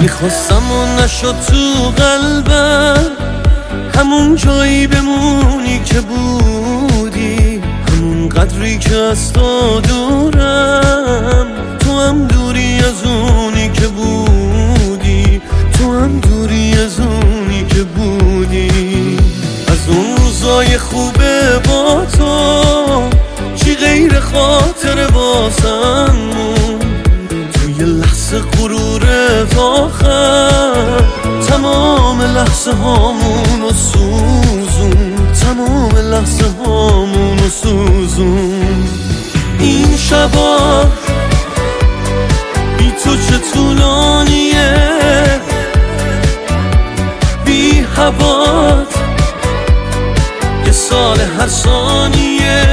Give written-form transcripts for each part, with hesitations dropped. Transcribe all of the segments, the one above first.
میخواستم و نشد تو قلبم، همون جایی بمونی که بودی، همون قدری که از تو دورم. تو هم دوری از اونی که بودی، تو هم دوری از اونی که بودی. از اون روزای خوبه با تو چی غیر خاطر واسم مون، توی لحظه غرورت آخر تمام لحظه هامونو سوزون، تمام لحظه هامونو سوزون. این شبا بی تو چه طولانیه، بی هوات یه سال هر ثانیه.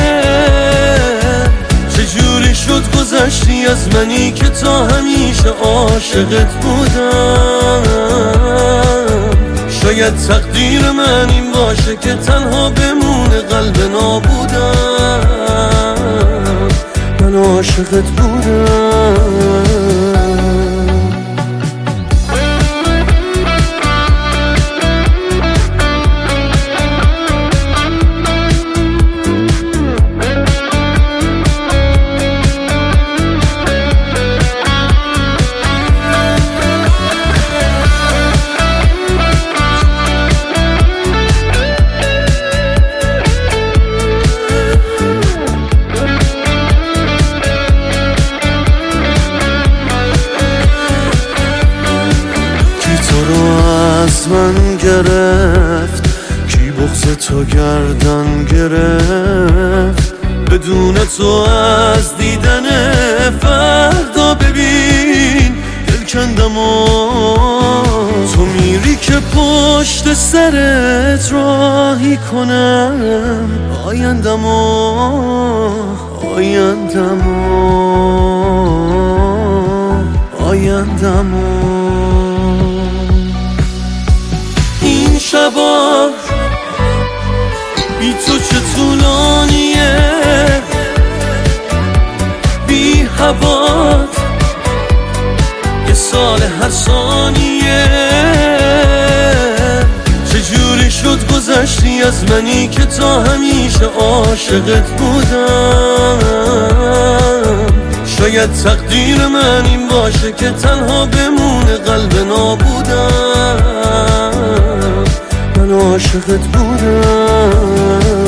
چجوری شد گذشتی از منی که تا همیشه عاشقت بودم. شاید تقدیر من این باشه که تنها بمونه قلب نابودم. من عاشقت بودم. از من گرفت کی بغض تو گردن گرفت، بدون تو از دیدن فردا ببین دل کندم و تو میری که پشت سرت راهی کنم آیندم و آیندم و آیندم و. این شبا بی تو چه طولانیه، بی هوات یه سال هر ثانیه. چجوری شد گذشتی از منی که تا همیشه عاشقت بودم. شاید تقدیر من این باشه که تنها بمونه قلب نابودم. من عاشقت بودم.